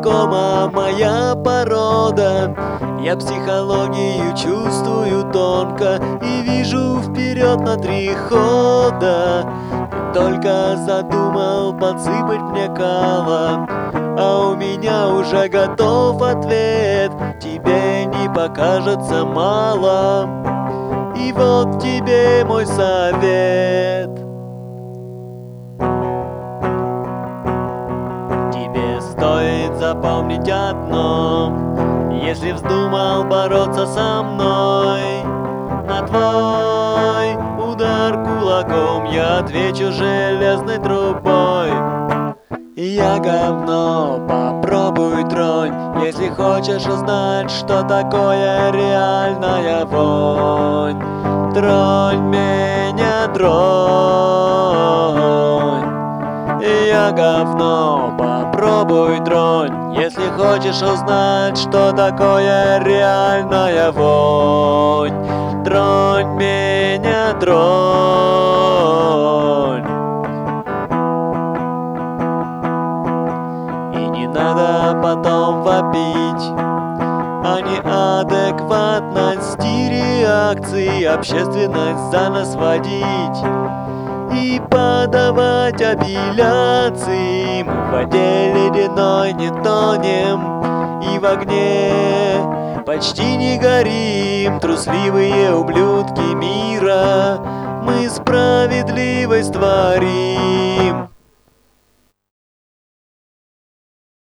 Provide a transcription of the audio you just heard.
знакома моя порода. Я психологию чувствую тонко и вижу вперед на 3 хода. Ты только задумал подсыпать мне кала, а у меня уже готов ответ. Тебе не покажется мало, и вот тебе мой совет. Тебе стоит запомнить одно: если вздумал бороться со мной, на твой удар кулаком я отвечу железной трубой. Я говно, попробуй тронь, если хочешь узнать, что такое реальная вонь. Тронь меня, тронь. Я говно, попробуй тронь, если хочешь узнать, что такое реальная вонь. Тронь меня, тронь. И не надо потом вопить о неадекватности реакции, общественность за нас водить и подавать апелляции. Мы в воде ледяной не тонем и в огне почти не горим. Трусливые ублюдки мира, мы справедливость творим.